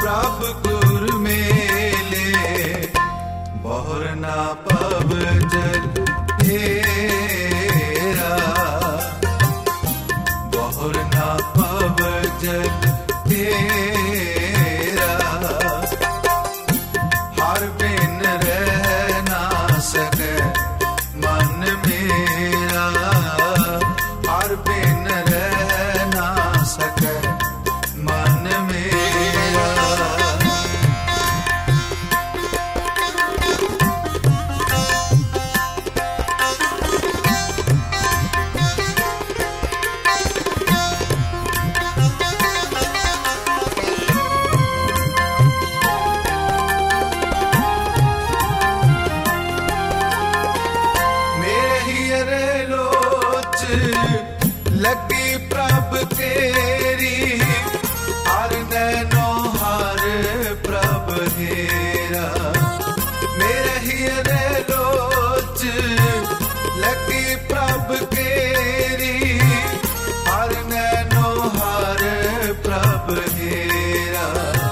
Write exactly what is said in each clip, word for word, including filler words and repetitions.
प्रभ गुर मेले, बहुर ना पव जल हेरा, बहुर ना पव जल हेरा। हर बिन रह ना सके मन मेरा, हर बिन रह ना सके मन मेरा। लगी प्रभ केरी, हर नैनो हर प्रभ हेरा। मेरे हियरे लोच लगी प्रभ केरी, हर नैनो हर प्रभ हेरा।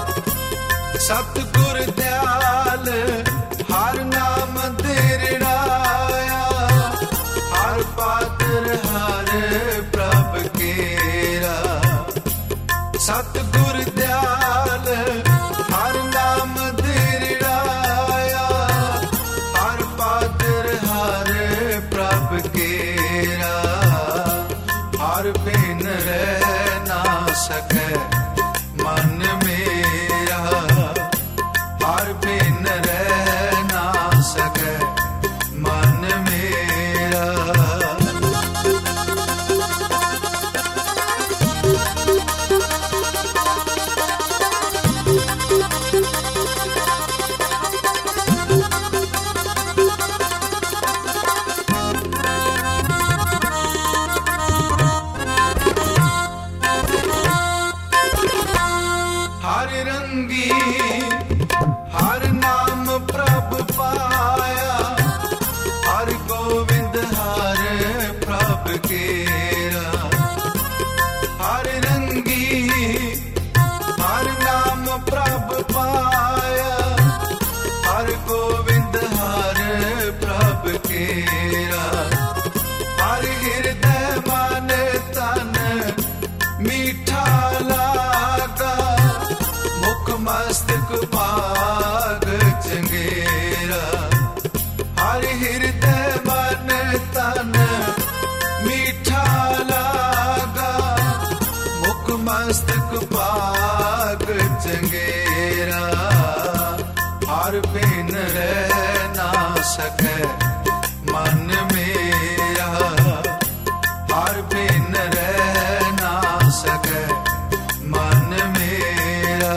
सतगुर दयाल हर नाम दिरड़ाया, हर पात्र हर प्रभ केरा। सतगुर दयाल हर नाम दिरड़ाया, हर पात्र हर प्रभ केरा। हर बिन रह ना सके मन मेरा, हर बिन रह ना सके मन मेरा। हर रंगी हर नाम प्रभ पाया, हर गोविंद हर प्रभ केरा। हर रंगी हर नाम प्रभ पाया, हर गोविंद हर प्रभ केरा। हर हृदय मन तन मीठा लागा, मुख मस्तक पाग चंगेरा। हर हृदय मन तन मीठा लागा, मुख मस्तक पाग चंगेरा। हर बिन रह ना सके मन मेरा, हर बिन रह ना सके मन मेरा।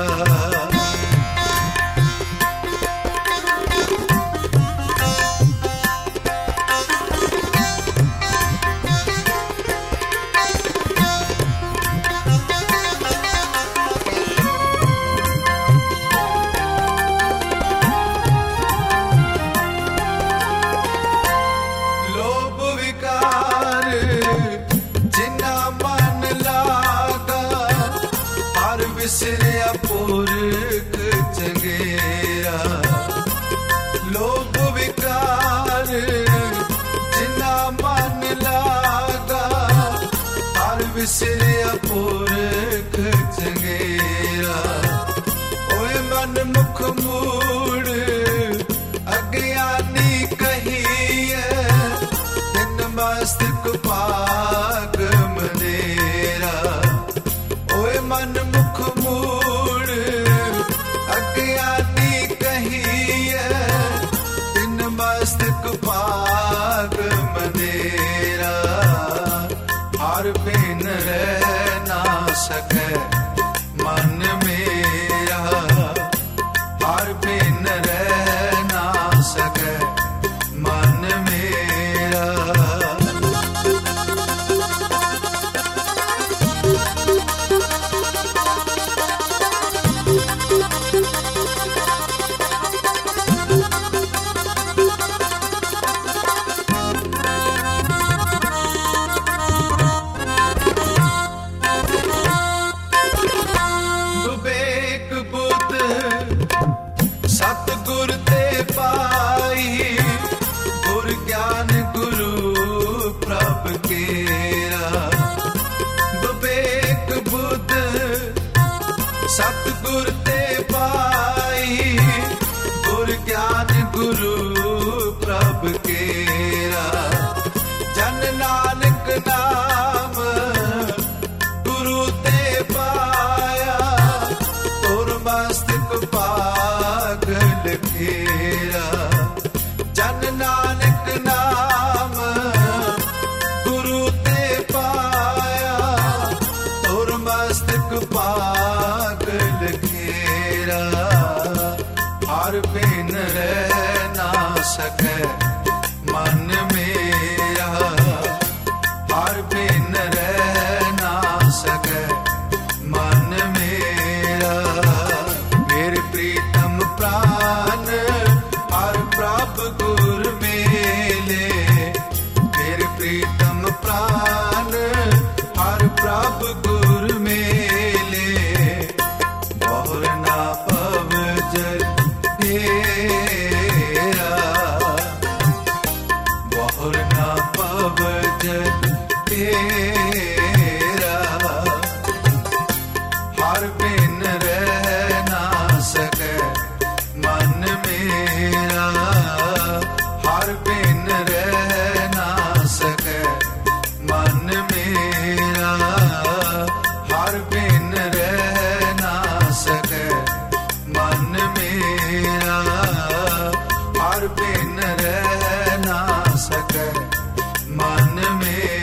लोभ विकार जिन्ना मन लागा, हर विसरिया पुरख चंगेरा। लोभ विकार जिन्ना मन लागा, हर विसरिया पुरख चंगेरा। ओए मन मुख मूड़ अज्ञानी कहिए, दिन मस्तक पाग मनेरा। ओए मन मुख मूड़ अज्ञानी कही, ते पाई गुर ज्ञान गुरु प्रभ केरा जन नानक नाम गुरु ते पाया तुर मस्तक पागल घेरा जन नानक नाम गुरु ते पाया तुर मस्तक पागल घेरा हर बिन रह ना सके मन मेरा हर बिन रह ना सके मन मेरा मेरे प्रीतम प्राण हर प्रभ गुर मेले मेरे प्रीतम प्राण हर प्रभ गुर मेले बहुर ना पव जल तेरा बहुर ना पव जल तेरा हर बिन रह ना सके मन मेरा हर बिन रह ना सके मन मेरा हर बिन रह ना सके मन मेरा हर बिन रह ना सके मन मेरा